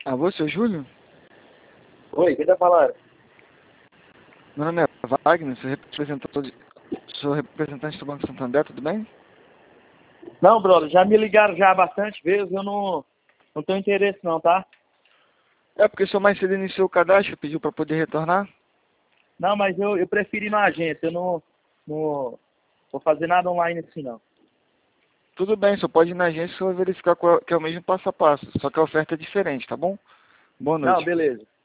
Alô, seu Júlio? Oi, quem tá falando? Meu nome é Wagner, sou representante do Banco Santander, tudo bem? Não, brother, já me ligaram já bastante vezes, eu não tenho interesse não, tá? É porque o senhor mais cedo iniciou o cadastro, pediu para poder retornar? Não, mas eu prefiro ir na agência, eu não vou fazer nada online assim não. Tudo bem, só pode ir na agência e só verificar que é o mesmo passo a passo, só que a oferta é diferente, tá bom? Boa Não, noite. beleza.